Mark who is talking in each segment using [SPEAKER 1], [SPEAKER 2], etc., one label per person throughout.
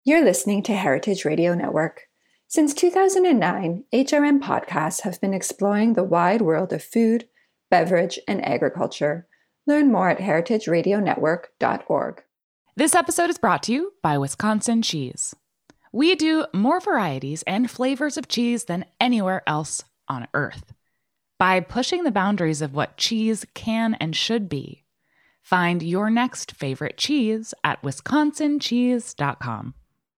[SPEAKER 1] You're listening to Heritage Radio Network. Since 2009, HRN podcasts have been exploring the wide world of food, beverage, and agriculture. Learn more at heritageradionetwork.org.
[SPEAKER 2] This episode is brought to you by Wisconsin Cheese. We do more varieties and flavors of cheese than anywhere else on Earth. By pushing the boundaries of what cheese can and should be, find your next favorite cheese at wisconsincheese.com.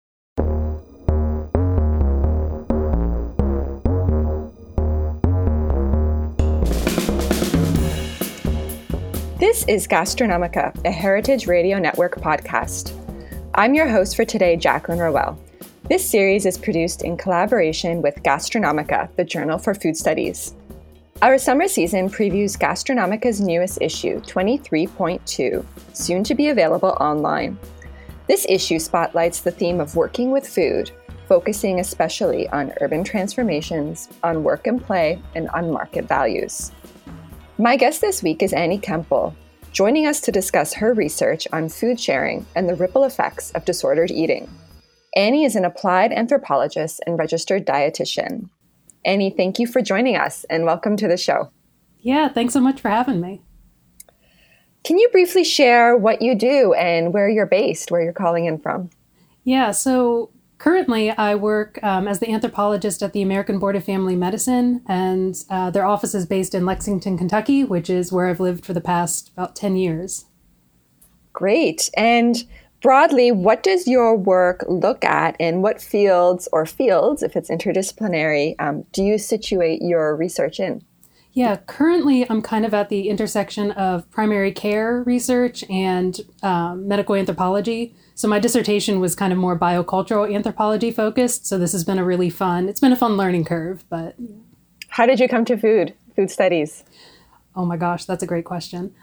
[SPEAKER 1] This is Gastronomica, a Heritage Radio Network podcast. I'm your host for today, Jacqueline Rowell. This series is produced in collaboration with Gastronomica, the Journal for Food Studies. Our summer season previews Gastronomica's newest issue, 23.2, soon to be available online. This issue spotlights the theme of working with food, focusing especially on urban transformations, on work and play, and on market values. My guest this week is Annie Kempel, joining us to discuss her research on food sharing and the ripple effects of disordered eating. Annie is an applied anthropologist and registered dietitian. Annie, thank you for joining us and welcome to the show.
[SPEAKER 3] Yeah, thanks so much for having me.
[SPEAKER 1] Can you briefly share what you do and where you're based, where you're calling in from?
[SPEAKER 3] Yeah, so currently I work as the anthropologist at the American Board of Family Medicine, and their office is based in Lexington, Kentucky, which is where I've lived for the past about 10 years.
[SPEAKER 1] Great. And broadly, what does your work look at, and what fields, if it's interdisciplinary, do you situate your research in?
[SPEAKER 3] Yeah, currently I'm kind of at the intersection of primary care research and medical anthropology. So my dissertation was kind of more biocultural anthropology focused. So this has been it's been a fun learning curve. But
[SPEAKER 1] how did you come to food studies?
[SPEAKER 3] Oh my gosh, that's a great question.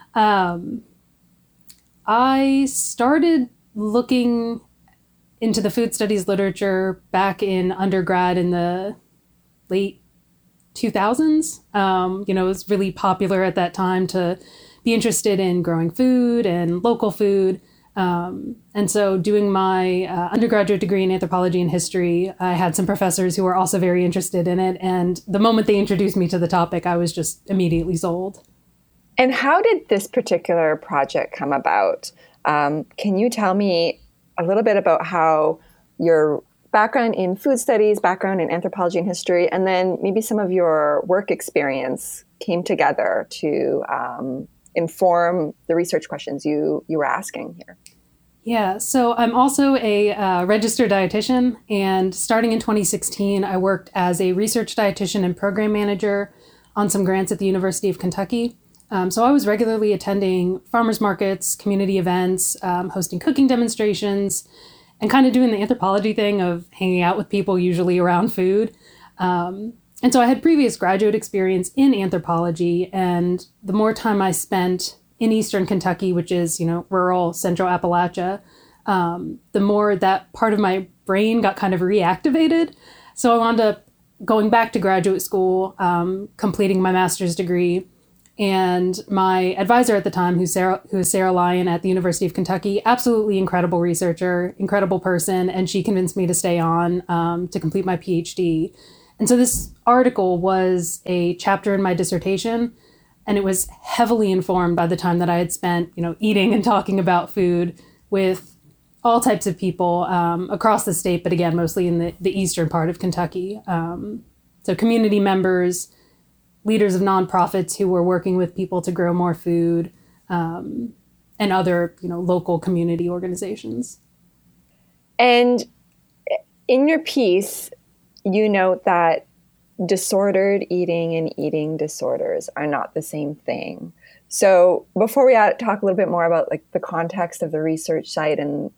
[SPEAKER 3] I started looking into the food studies literature back in undergrad in the late 2000s. It was really popular at that time to be interested in growing food and local food. And so doing my undergraduate degree in anthropology and history, I had some professors who were also very interested in it. And the moment they introduced me to the topic, I was just immediately sold.
[SPEAKER 1] And how did this particular project come about? Can you tell me a little bit about how your background in food studies, background in anthropology and history, and then maybe some of your work experience came together to inform the research questions you were asking here?
[SPEAKER 3] Yeah, so I'm also a registered dietitian, and starting in 2016, I worked as a research dietitian and program manager on some grants at the University of Kentucky. So I was regularly attending farmers markets, community events, hosting cooking demonstrations, and kind of doing the anthropology thing of hanging out with people, usually around food. And so I had previous graduate experience in anthropology, and the more time I spent in Eastern Kentucky, which is, rural central Appalachia, the more that part of my brain got kind of reactivated. So I wound up going back to graduate school, completing my master's degree. And my advisor at the time, who's Sarah Lyon at the University of Kentucky, absolutely incredible researcher, incredible person, and she convinced me to stay on to complete my PhD. And so this article was a chapter in my dissertation, and it was heavily informed by the time that I had spent, eating and talking about food with all types of people across the state, but again, mostly in the eastern part of Kentucky. So community members, leaders of nonprofits who were working with people to grow more food, and other, local community organizations.
[SPEAKER 1] And in your piece, you note that disordered eating and eating disorders are not the same thing. So before we talk a little bit more about the context of the research site and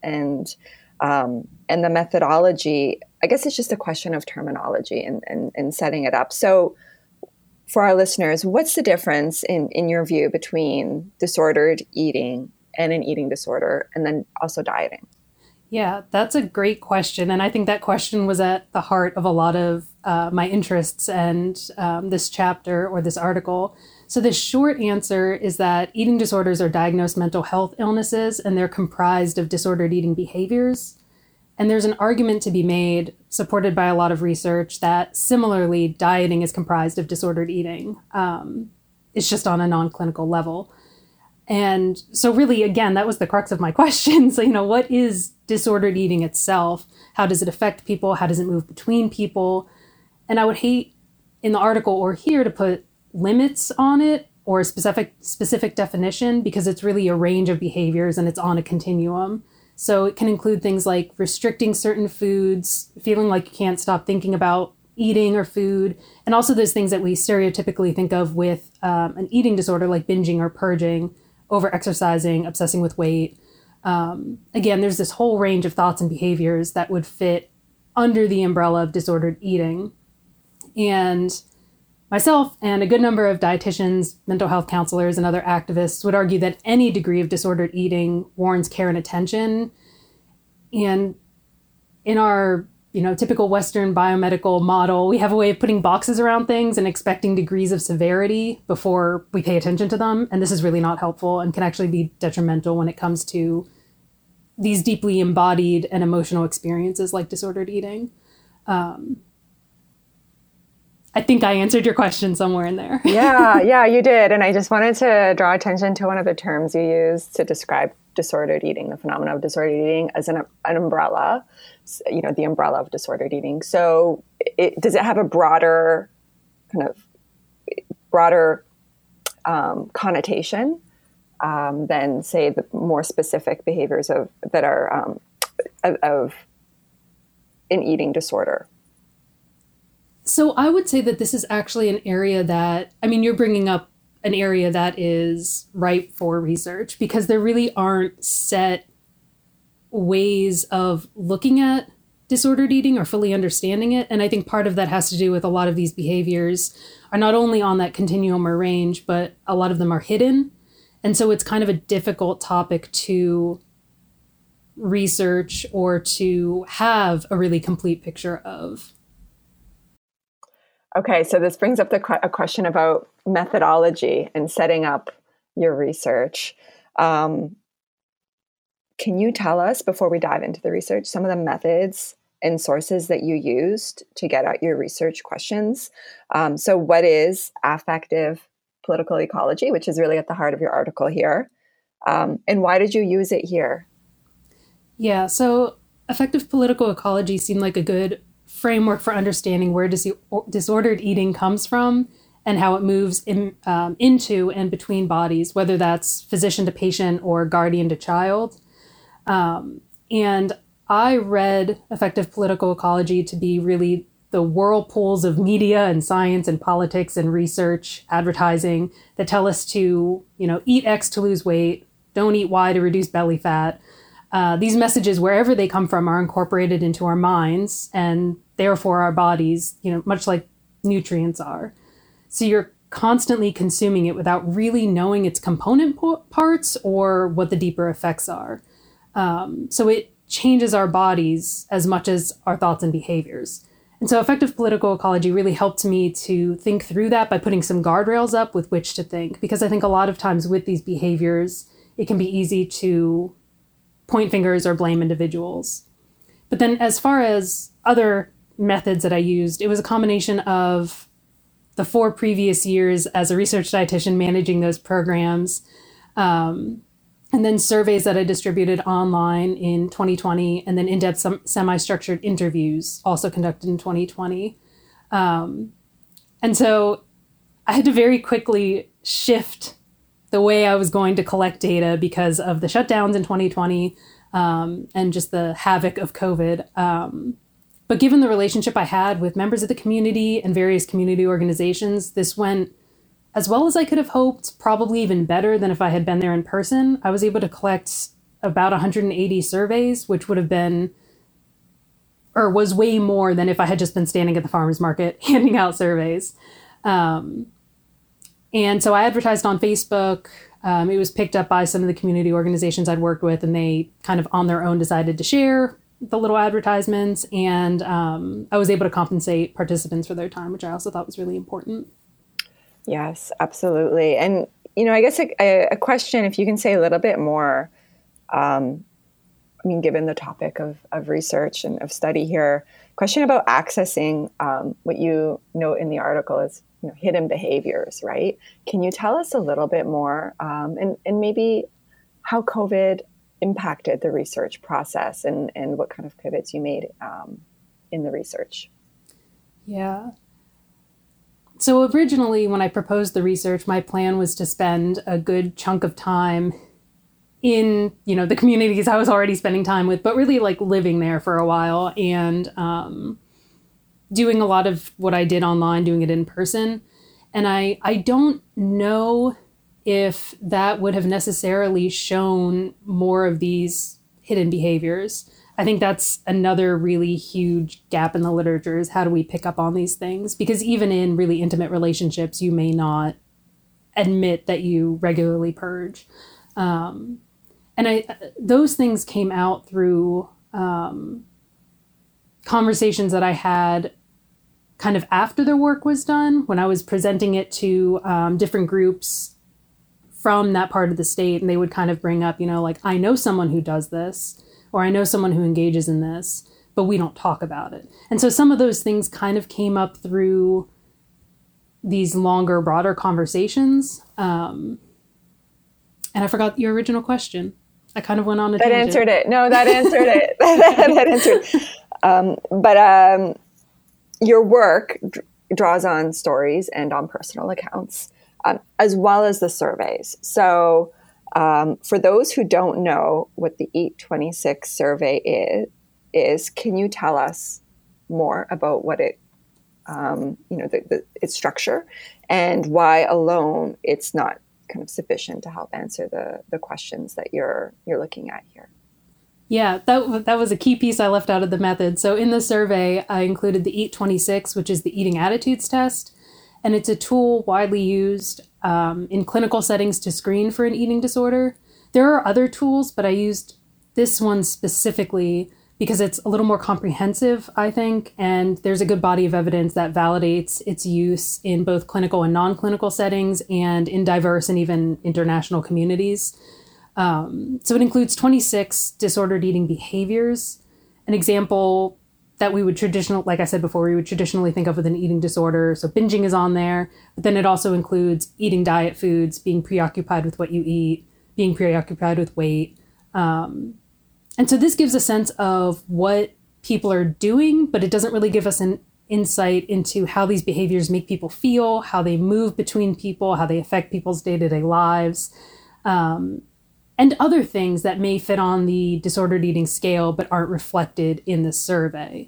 [SPEAKER 1] the methodology, I guess it's just a question of terminology and setting it up. So for our listeners, what's the difference in your view between disordered eating and an eating disorder, and then also dieting?
[SPEAKER 3] Yeah, that's a great question. And I think that question was at the heart of a lot of my interests and this chapter or this article. So the short answer is that eating disorders are diagnosed mental health illnesses, and they're comprised of disordered eating behaviors. And there's an argument to be made, supported by a lot of research, that similarly, dieting is comprised of disordered eating. It's just on a non-clinical level. And so really, again, that was the crux of my question. So, what is disordered eating itself? How does it affect people? How does it move between people? And I would hate in the article or here to put limits on it or a specific definition, because it's really a range of behaviors and it's on a continuum. So it can include things like restricting certain foods, feeling like you can't stop thinking about eating or food, and also those things that we stereotypically think of with an eating disorder like binging or purging, over-exercising, obsessing with weight. Again, there's this whole range of thoughts and behaviors that would fit under the umbrella of disordered eating. And myself and a good number of dietitians, mental health counselors, and other activists would argue that any degree of disordered eating warrants care and attention. And in our, typical Western biomedical model, we have a way of putting boxes around things and expecting degrees of severity before we pay attention to them. And this is really not helpful and can actually be detrimental when it comes to these deeply embodied and emotional experiences like disordered eating. I think I answered your question somewhere in there.
[SPEAKER 1] Yeah, you did. And I just wanted to draw attention to one of the terms you used to describe disordered eating, the phenomenon of disordered eating, as an umbrella, the umbrella of disordered eating. So does it have a broader connotation than, say, the more specific behaviors that are of an eating disorder?
[SPEAKER 3] So I would say that this is actually an area that, you're bringing up an area that is ripe for research, because there really aren't set ways of looking at disordered eating or fully understanding it. And I think part of that has to do with a lot of these behaviors are not only on that continuum or range, but a lot of them are hidden. And so it's kind of a difficult topic to research or to have a really complete picture of.
[SPEAKER 1] Okay, so this brings up a question about methodology and setting up your research. Can you tell us, before we dive into the research, some of the methods and sources that you used to get at your research questions? So what is affective political ecology, which is really at the heart of your article here? And why did you use it here?
[SPEAKER 3] Yeah, so affective political ecology seemed like a good framework for understanding where disordered eating comes from and how it moves into and between bodies, whether that's physician to patient or guardian to child. And I read affective political ecology to be really the whirlpools of media and science and politics and research, advertising that tell us to, eat X to lose weight, don't eat Y to reduce belly fat. These messages, wherever they come from, are incorporated into our minds and therefore our bodies, much like nutrients are. So you're constantly consuming it without really knowing its component parts or what the deeper effects are. So it changes our bodies as much as our thoughts and behaviors. And so affective political ecology really helped me to think through that by putting some guardrails up with which to think, because I think a lot of times with these behaviors, it can be easy to point fingers or blame individuals. But then as far as other methods that I used, it was a combination of the 4 previous years as a research dietitian managing those programs, and then surveys that I distributed online in 2020, and then in-depth semi-structured interviews also conducted in 2020. And so I had to very quickly shift the way I was going to collect data because of the shutdowns in 2020 and just the havoc of COVID. But given the relationship I had with members of the community and various community organizations, this went as well as I could have hoped, probably even better than if I had been there in person. I was able to collect about 180 surveys, which would have been, or was way more than if I had just been standing at the farmer's market handing out surveys. And so I advertised on Facebook. It was picked up by some of the community organizations I'd worked with, and they kind of on their own decided to share the little advertisements. And I was able to compensate participants for their time, which I also thought was really important.
[SPEAKER 1] Yes, absolutely. And, I guess a question, if you can say a little bit more I mean, given the topic of research and of study here, question about accessing what you note in the article is, hidden behaviors, right? Can you tell us a little bit more and maybe how COVID impacted the research process and what kind of pivots you made in the research?
[SPEAKER 3] Yeah. So originally, when I proposed the research, my plan was to spend a good chunk of time in, the communities I was already spending time with, but really like living there for a while and doing a lot of what I did online, doing it in person. And I don't know if that would have necessarily shown more of these hidden behaviors. I think that's another really huge gap in the literature is how do we pick up on these things? Because even in really intimate relationships, you may not admit that you regularly purge. And those things came out through conversations that I had kind of after the work was done, when I was presenting it to different groups from that part of the state. And they would kind of bring up, like, I know someone who does this, or I know someone who engages in this, but we don't talk about it. And so some of those things kind of came up through these longer, broader conversations. And I forgot your original question. I kind of went on a tangent.
[SPEAKER 1] That answered it. No, that answered it. that answered it. But your work draws on stories and on personal accounts, as well as the surveys. So for those who don't know what the EAT 26 survey is, can you tell us more about what it, its structure and why alone it's not kind of sufficient to help answer the questions that you're looking at here?
[SPEAKER 3] Yeah, that was a key piece I left out of the method. So in the survey, I included the EAT 26, which is the eating attitudes test. And it's a tool widely used in clinical settings to screen for an eating disorder. There are other tools, but I used this one specifically because it's a little more comprehensive, I think. And there's a good body of evidence that validates its use in both clinical and non-clinical settings and in diverse and even international communities. So it includes 26 disordered eating behaviors. An example that we would like I said before, we would traditionally think of with an eating disorder. So binging is on there, but then it also includes eating diet foods, being preoccupied with what you eat, being preoccupied with weight. And so this gives a sense of what people are doing, but it doesn't really give us an insight into how these behaviors make people feel, how they move between people, how they affect people's day-to-day lives. And other things that may fit on the disordered eating scale but aren't reflected in the survey.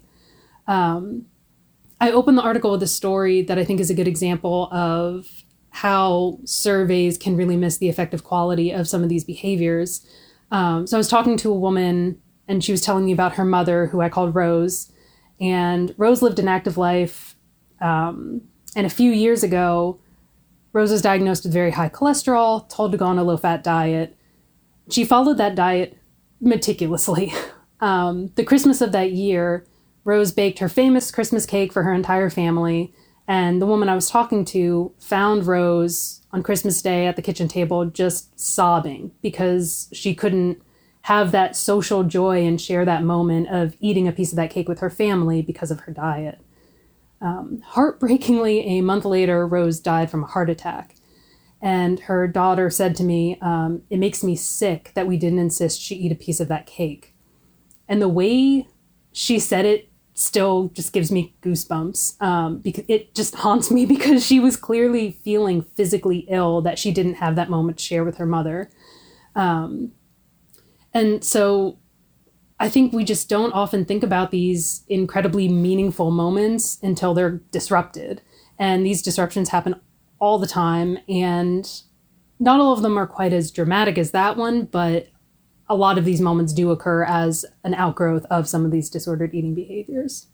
[SPEAKER 3] I opened the article with a story that I think is a good example of how surveys can really miss the effective quality of some of these behaviors. So I was talking to a woman, and she was telling me about her mother, who I called Rose. And Rose lived an active life. And a few years ago, Rose was diagnosed with very high cholesterol, told to go on a low-fat diet. She followed that diet meticulously. The Christmas of that year, Rose baked her famous Christmas cake for her entire family. And the woman I was talking to found Rose on Christmas Day at the kitchen table just sobbing because she couldn't have that social joy and share that moment of eating a piece of that cake with her family because of her diet. Heartbreakingly, a month later, Rose died from a heart attack. And her daughter said to me, it makes me sick that we didn't insist she eat a piece of that cake. And the way she said it still just gives me goosebumps because it just haunts me because she was clearly feeling physically ill that she didn't have that moment to share with her mother. And so I think we just don't often think about these incredibly meaningful moments until they're disrupted. And these disruptions happen all the time. And not all of them are quite as dramatic as that one, but a lot of these moments do occur as an outgrowth of some of these disordered eating behaviors.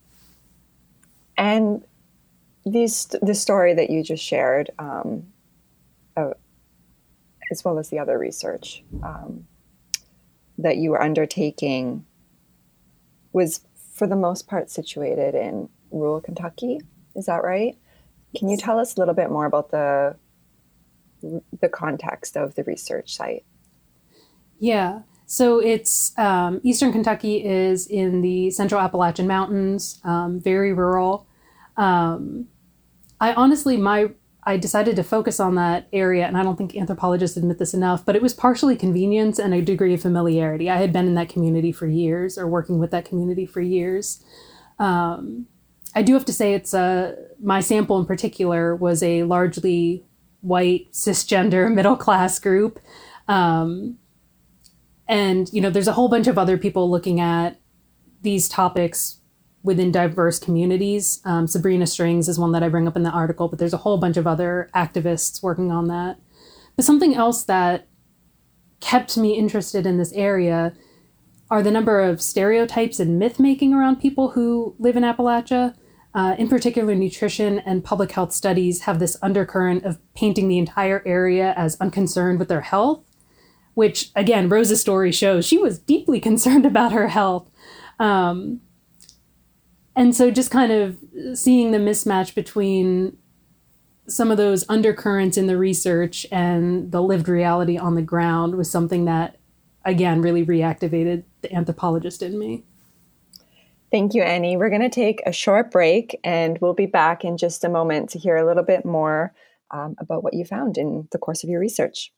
[SPEAKER 1] And the story that you just shared, as well as the other research that you were undertaking, was for the most part situated in rural Kentucky. Is that right? Can you tell us a little bit more about the context of the research site?
[SPEAKER 3] Yeah. So it's Eastern Kentucky is in the Central Appalachian Mountains, very rural. I decided to focus on that area, and I don't think anthropologists admit this enough, but it was partially convenience and a degree of familiarity. I had been in that community for years, or working with that community for years. I do have to say my sample in particular was a largely white, cisgender, middle-class group. And, there's a whole bunch of other people looking at these topics within diverse communities. Sabrina Strings is one that I bring up in the article, but there's a whole bunch of other activists working on that. But something else that kept me interested in this area are the number of stereotypes and myth-making around people who live in Appalachia. In particular, nutrition and public health studies have this undercurrent of painting the entire area as unconcerned with their health, which, again, Rose's story shows she was deeply concerned about her health. And so just kind of seeing the mismatch between some of those undercurrents in the research and the lived reality on the ground was something that, again, really reactivated the anthropologist in me.
[SPEAKER 1] Thank you, Annie. We're going to take a short break, and we'll be back in just a moment to hear a little bit more about what you found in the course of your research.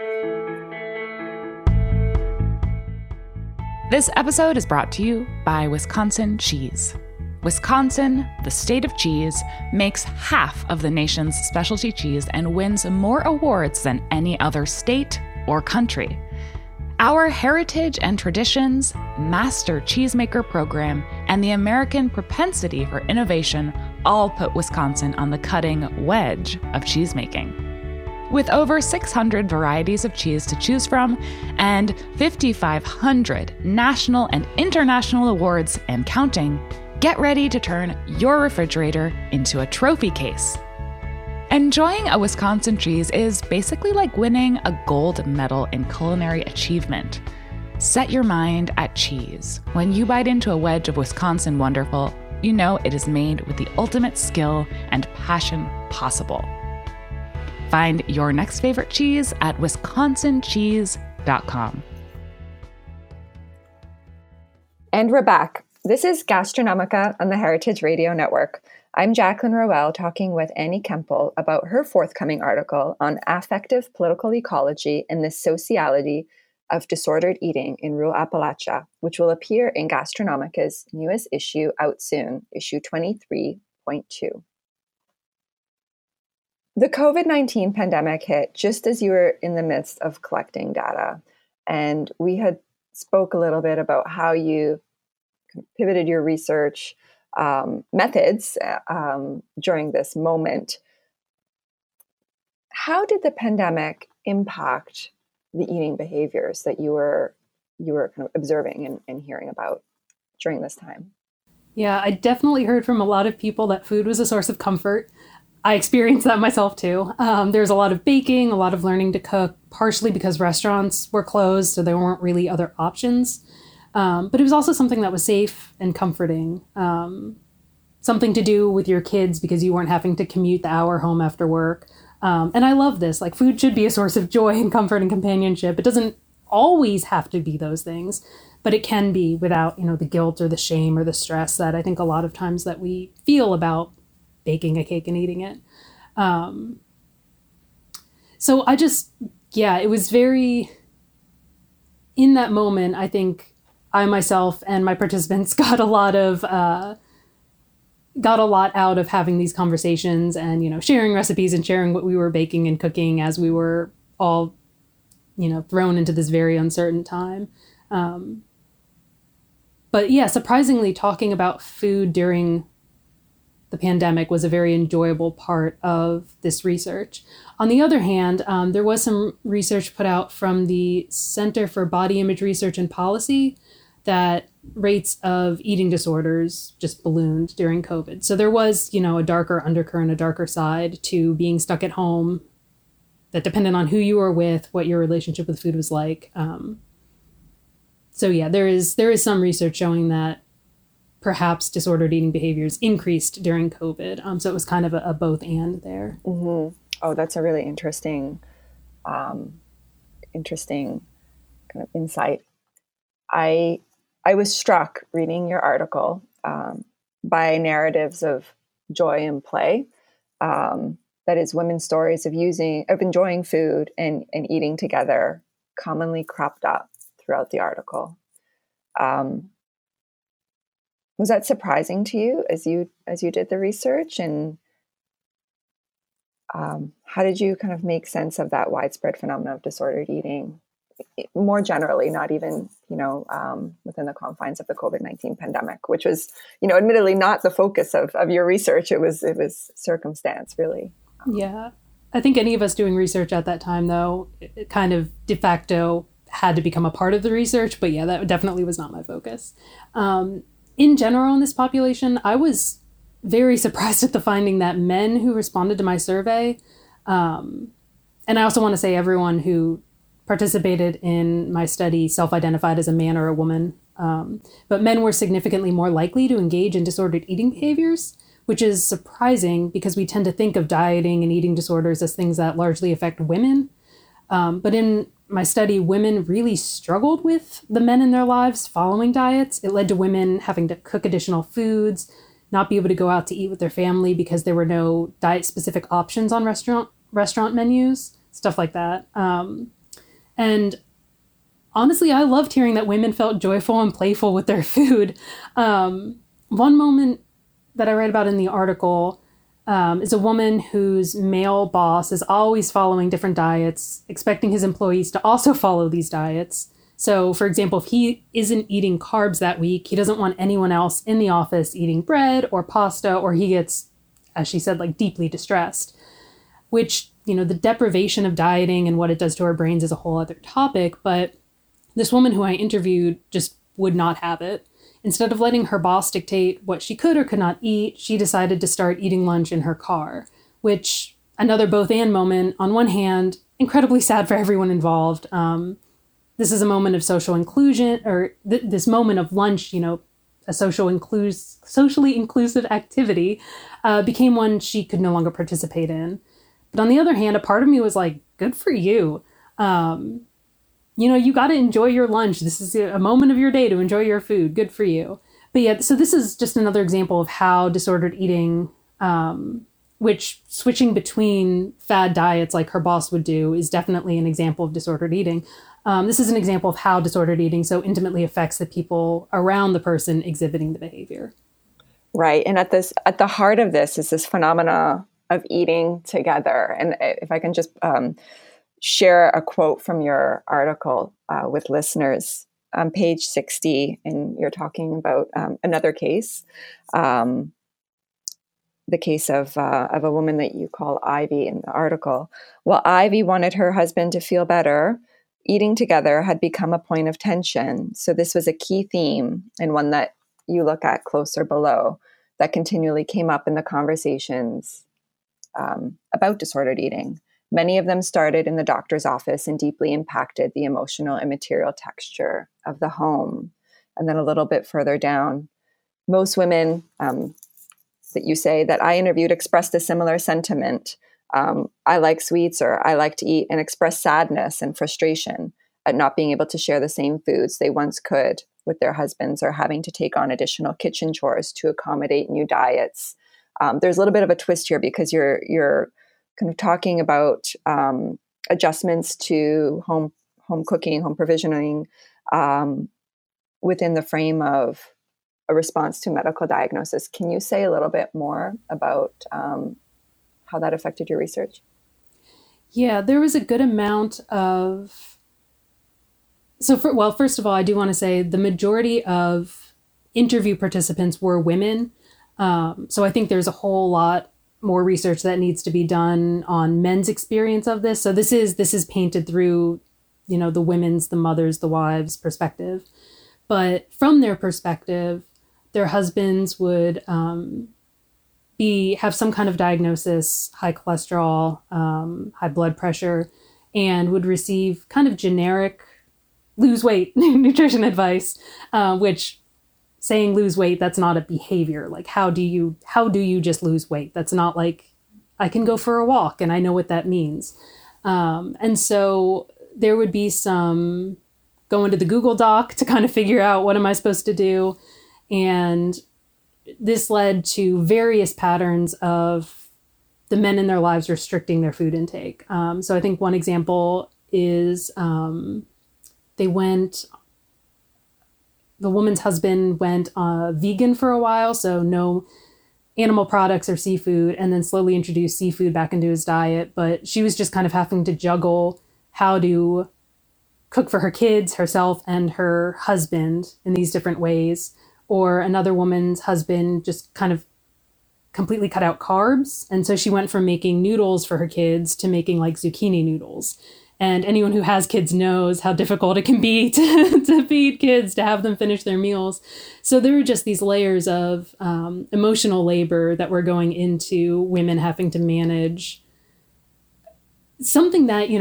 [SPEAKER 2] This episode is brought to you by Wisconsin Cheese. Wisconsin, the state of cheese, makes half of the nation's specialty cheese and wins more awards than any other state or country. Our heritage and traditions, master cheesemaker program, and the American propensity for innovation all put Wisconsin on the cutting wedge of cheesemaking. With over 600 varieties of cheese to choose from and 5,500 national and international awards and counting, get ready to turn your refrigerator into a trophy case. Enjoying a Wisconsin cheese is basically like winning a gold medal in culinary achievement. Set your mind at cheese. When you bite into a wedge of Wisconsin Wonderful, you know it is made with the ultimate skill and passion possible. Find your next favorite cheese at wisconsincheese.com.
[SPEAKER 1] And we're back. This is Gastronomica on the Heritage Radio Network. I'm Jacqueline Rowell talking with Annie Kempel about her forthcoming article on affective political ecology and the sociality of disordered eating in rural Appalachia, which will appear in Gastronomica's newest issue out soon, issue 23.2. The COVID-19 pandemic hit just as you were in the midst of collecting data, and we had spoke a little bit about how you pivoted your research methods during this moment. How did the pandemic impact the eating behaviors that you were kind of observing and hearing about during this time?
[SPEAKER 3] Yeah, I definitely heard from a lot of people that food was a source of comfort. I experienced that myself too. There's a lot of baking, a lot of learning to cook, partially because restaurants were closed, so there weren't really other options. But it was also something that was safe and comforting. Something to do with your kids because you weren't having to commute the hour home after work. And I love this. Like, food should be a source of joy and comfort and companionship. It doesn't always have to be those things, but it can be without, the guilt or the shame or the stress that I think a lot of times that we feel about baking a cake and eating it. So it was very, in that moment, I think I myself and my participants got a lot out of having these conversations and, sharing recipes and sharing what we were baking and cooking as we were all, thrown into this very uncertain time. But yeah, surprisingly, talking about food during the pandemic was a very enjoyable part of this research. On the other hand, there was some research put out from the Center for Body Image Research and Policy that rates of eating disorders just ballooned during COVID. So there was, a darker undercurrent, a darker side to being stuck at home that depended on who you were with, what your relationship with food was like. So yeah, there is some research showing that perhaps disordered eating behaviors increased during COVID. So it was kind of a both and there.
[SPEAKER 1] Mm-hmm. Oh, that's a really interesting kind of insight I was struck reading your article by narratives of joy and play. That is, women's stories of enjoying food and eating together, commonly cropped up throughout the article. Was that surprising to you as you did the research? And how did you kind of make sense of that widespread phenomenon of disordered eating, more generally, not even within the confines of the COVID-19 pandemic, which was admittedly not the focus of your research. It was circumstance, really.
[SPEAKER 3] Yeah, I think any of us doing research at that time, though, it kind of de facto had to become a part of the research. But yeah, that definitely was not my focus. In general, in this population, I was very surprised at the finding that men who responded to my survey, and I also want to say everyone who participated in my study self-identified as a man or a woman, but men were significantly more likely to engage in disordered eating behaviors, which is surprising because we tend to think of dieting and eating disorders as things that largely affect women. But in my study, women really struggled with the men in their lives following diets. It led to women having to cook additional foods, not be able to go out to eat with their family because there were no diet-specific options on restaurant menus, stuff like that. And honestly, I loved hearing that women felt joyful and playful with their food. One moment that I read about in the article is a woman whose male boss is always following different diets, expecting his employees to also follow these diets. So, for example, if he isn't eating carbs that week, he doesn't want anyone else in the office eating bread or pasta, or he gets, as she said, like deeply distressed, which, the deprivation of dieting and what it does to our brains is a whole other topic. But this woman who I interviewed just would not have it. Instead of letting her boss dictate what she could or could not eat, she decided to start eating lunch in her car, which, another both and moment. On one hand, incredibly sad for everyone involved. This is a moment of social inclusion, or this moment of lunch, a socially inclusive activity, became one she could no longer participate in. But on the other hand, a part of me was like, good for you. You got to enjoy your lunch. This is a moment of your day to enjoy your food. Good for you. But yeah, so this is just another example of how disordered eating, which switching between fad diets like her boss would do, is definitely an example of disordered eating. This is an example of how disordered eating so intimately affects the people around the person exhibiting the behavior.
[SPEAKER 1] Right. And at the heart of this is this phenomena of eating together. And if I can just share a quote from your article with listeners on page 60, and you're talking about another case, the case of a woman that you call Ivy in the article. While Ivy wanted her husband to feel better, eating together had become a point of tension. So this was a key theme, and one that you look at closer below, that continually came up in the conversations about disordered eating. Many of them started in the doctor's office and deeply impacted the emotional and material texture of the home. And then a little bit further down, most women that you say that I interviewed expressed a similar sentiment. I like sweets, or I like to eat, and express sadness and frustration at not being able to share the same foods they once could with their husbands, or having to take on additional kitchen chores to accommodate new diets. There's a little bit of a twist here because you're kind of talking about adjustments to home cooking, home provisioning within the frame of a response to medical diagnosis. Can you say a little bit more about how that affected your research?
[SPEAKER 3] Yeah, there was a good amount of... first of all, I do want to say the majority of interview participants were women. So I think there's a whole lot more research that needs to be done on men's experience of this. So this is painted through, the women's, the mothers, the wives' perspective. But from their perspective, their husbands would have some kind of diagnosis, high cholesterol, high blood pressure, and would receive kind of generic lose weight nutrition advice, which, saying lose weight, that's not a behavior. Like, how do you just lose weight? That's not like, I can go for a walk and I know what that means. And so there would be some go into the Google Doc to kind of figure out what am I supposed to do. And this led to various patterns of the men in their lives restricting their food intake. So I think one example is the woman's husband went vegan for a while, so no animal products or seafood, and then slowly introduced seafood back into his diet. But she was just kind of having to juggle how to cook for her kids, herself, and her husband in these different ways. Or another woman's husband just kind of completely cut out carbs. And so she went from making noodles for her kids to making like zucchini noodles. And anyone who has kids knows how difficult it can be to feed kids, to have them finish their meals. So there were just these layers of emotional labor that were going into women having to manage something that,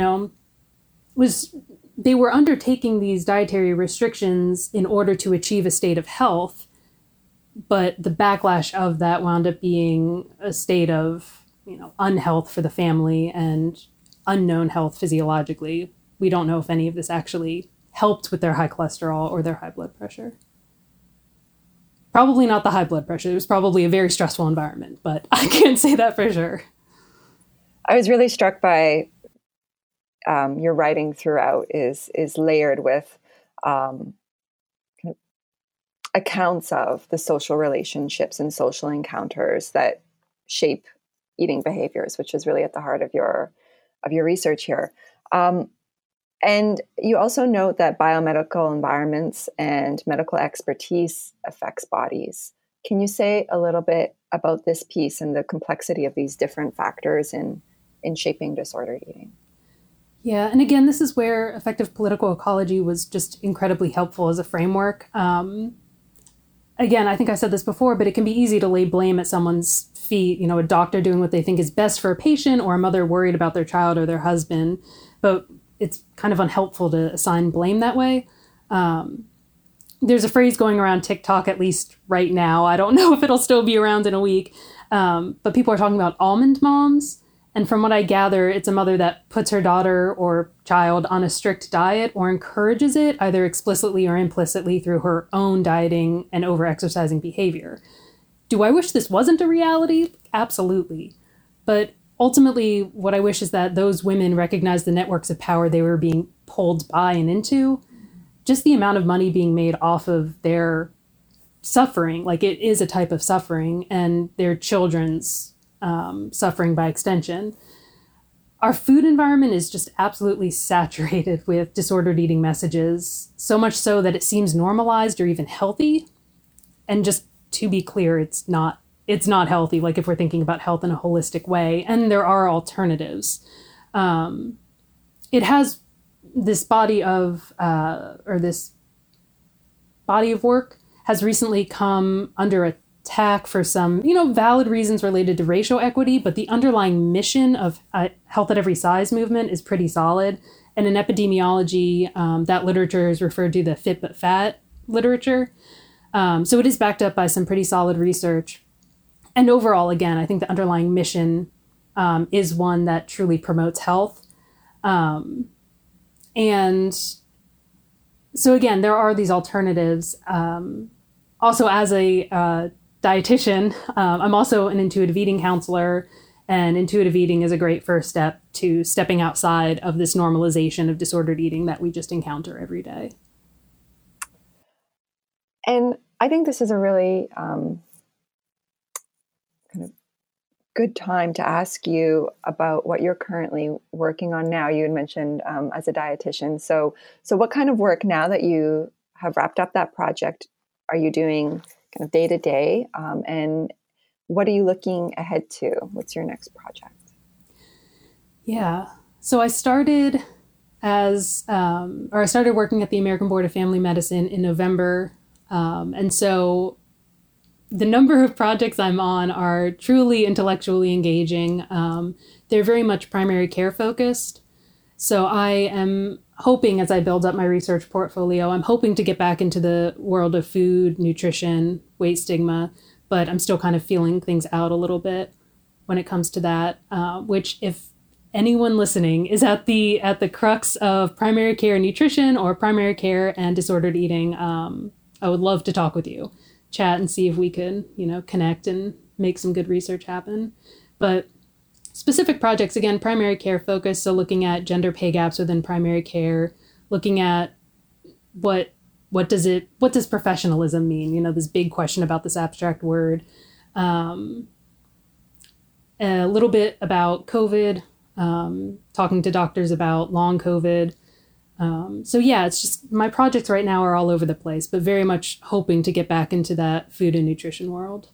[SPEAKER 3] they were undertaking these dietary restrictions in order to achieve a state of health. But the backlash of that wound up being a state of, unhealth for the family and unknown health physiologically. We don't know if any of this actually helped with their high cholesterol or their high blood pressure. Probably not the high blood pressure. It was probably a very stressful environment, but I can't say that for sure.
[SPEAKER 1] I was really struck by your writing throughout is layered with kind of accounts of the social relationships and social encounters that shape eating behaviors, which is really at the heart of your research here. And you also note that biomedical environments and medical expertise affects bodies. Can you say a little bit about this piece and the complexity of these different factors in shaping disordered eating?
[SPEAKER 3] Yeah, and again, this is where effective political ecology was just incredibly helpful as a framework. Again, I think I said this before, but it can be easy to lay blame at someone's feet, a doctor doing what they think is best for a patient or a mother worried about their child or their husband. But it's kind of unhelpful to assign blame that way. There's a phrase going around TikTok, at least right now. I don't know if it'll still be around in a week. But people are talking about almond moms. And from what I gather, it's a mother that puts her daughter or child on a strict diet or encourages it either explicitly or implicitly through her own dieting and over-exercising behavior. Do I wish this wasn't a reality? Absolutely. But ultimately, what I wish is that those women recognize the networks of power they were being pulled by and into. Just the amount of money being made off of their suffering, like it is a type of suffering, and their children's suffering by extension. Our food environment is just absolutely saturated with disordered eating messages, so much so that it seems normalized or even healthy. And just to be clear, it's not healthy, like if we're thinking about health in a holistic way, and there are alternatives. It has this body of work has recently come under attack for some, valid reasons related to racial equity, but the underlying mission of Health at Every Size movement is pretty solid. And in epidemiology, that literature is referred to the fit but fat literature. So it is backed up by some pretty solid research. And overall, again, I think the underlying mission is one that truly promotes health. And so again, there are these alternatives. Also, as a dietitian, I'm also an intuitive eating counselor, and intuitive eating is a great first step to stepping outside of this normalization of disordered eating that we just encounter every day.
[SPEAKER 1] And I think this is a really kind of good time to ask you about what you're currently working on now. You had mentioned as a dietitian. So what kind of work, now that you have wrapped up that project, are you doing kind of day to day? And what are you looking ahead to? What's your next project?
[SPEAKER 3] Yeah. So I started working at the American Board of Family Medicine in November. And so the number of projects I'm on are truly intellectually engaging. They're very much primary care focused. So I am hoping, as I build up my research portfolio, I'm hoping to get back into the world of food, nutrition, weight stigma, but I'm still kind of feeling things out a little bit when it comes to that, which if anyone listening is at the crux of primary care nutrition or primary care and disordered eating, I would love to talk with you, chat and see if we could, connect and make some good research happen. But specific projects, again, primary care focused. So looking at gender pay gaps within primary care, looking at what does professionalism mean? This big question about this abstract word. A little bit about COVID, talking to doctors about long COVID. It's just my projects right now are all over the place, but very much hoping to get back into that food and nutrition world.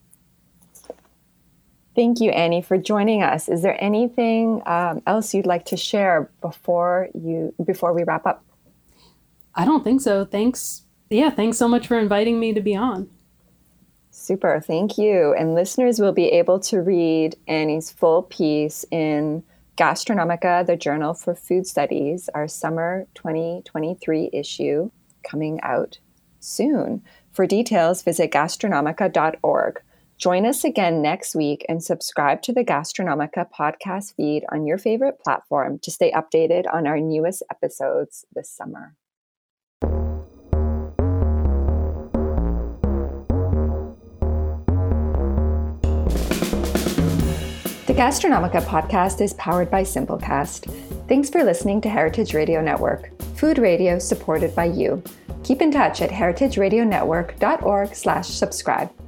[SPEAKER 1] Thank you, Annie, for joining us. Is there anything else you'd like to share before we wrap up?
[SPEAKER 3] I don't think so. Thanks. Yeah, thanks so much for inviting me to be on.
[SPEAKER 1] Super. Thank you. And listeners will be able to read Annie's full piece in Gastronomica, the Journal for Food Studies, our summer 2023 issue, coming out soon. For details, visit gastronomica.org. Join us again next week and subscribe to the Gastronomica podcast feed on your favorite platform to stay updated on our newest episodes this summer. The Gastronomica podcast is powered by Simplecast. Thanks for listening to Heritage Radio Network, food radio supported by you. Keep in touch at heritageradionetwork.org/subscribe.